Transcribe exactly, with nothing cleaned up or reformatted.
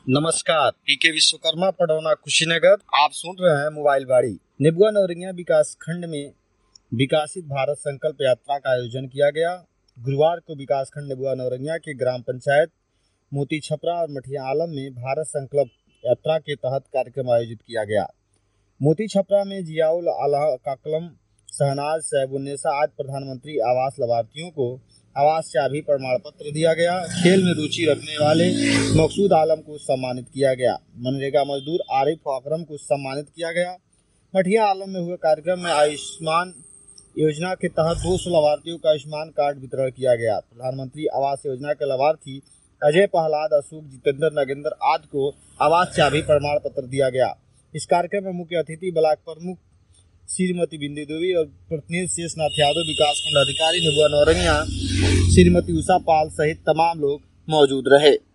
नमस्कार, पीके विश्वकर्मा पडौना कुशीनगर। आप सुन रहे हैं मोबाइल बाड़ी। नेबुआ नौरंगिया विकास खंड में विकासित भारत संकल्प यात्रा का आयोजन किया गया। गुरुवार को विकास खंड नेबुआ नौरंगिया के ग्राम पंचायत मोती छपरा और मठिया आलम में भारत संकल्प यात्रा के तहत कार्यक्रम आयोजित किया गया। मोती छपरा में जियाउल आला काकलम शहनाज सैबुन्नेसा आज प्रधानमंत्री आवास लाभार्थियों को आवास चाबी प्रमाण पत्र दिया गया। खेल में रुचि रखने वाले मकसूद आलम को सम्मानित किया गया। मनरेगा मजदूर आरिफ अकरम को सम्मानित किया गया। मठिया आलम में हुए कार्यक्रम में आयुष्मान योजना के तहत दो सौ लाभार्थियों का आयुष्मान कार्ड वितरण किया गया। प्रधानमंत्री आवास योजना के लाभार्थी अजय प्रहलाद, अशोक, जितेंद्र, नगेंद्र आदि को आवास चाबी प्रमाण पत्र दिया गया। इस कार्यक्रम में मुख्य अतिथि ब्लॉक प्रमुख श्रीमती बिंदी देवी और प्रतिनिधि शेषनाथ यादव, विकासखंड अधिकारी नेबुआ नौरंगिया श्रीमती उषा पाल सहित तमाम लोग मौजूद रहे।